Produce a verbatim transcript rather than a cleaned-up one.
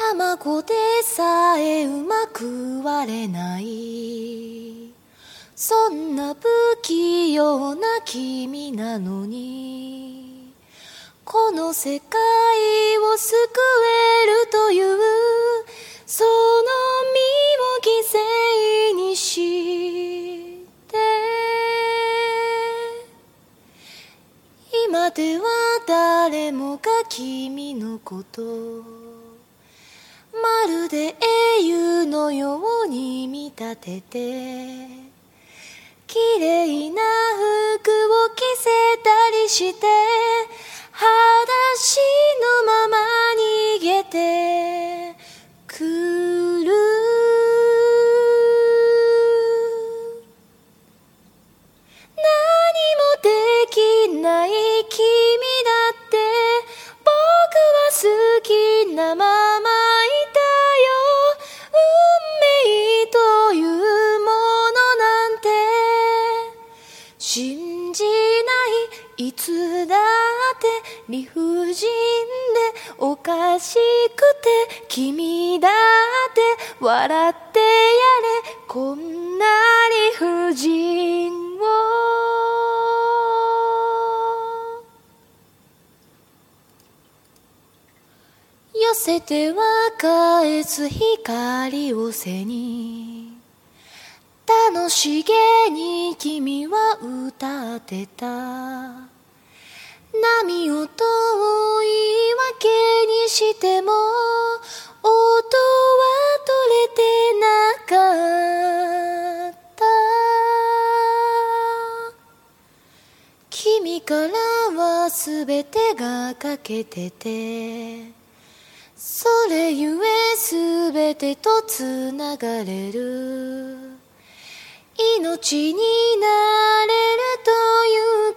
卵でさえうまく割れない、そんな不器用な君なのに、この世界を救えるというその身を犠牲にして今では誰もが君のことまるで英雄のように見立てて、綺麗な服を着せたりして裸足のまま逃げてくる。何もできない君だって僕は好きなままいたよ。運命というものなんて信じない、いつだって理不尽でおかしくて、君だって笑ってやれ、こんな理不尽を。寄せては返す光を背に楽しげに君は歌ってた。波音を言い訳にしても音は取れてなかった。君からはすべてが欠けてて、それゆえすべてとつながれる、命になれるという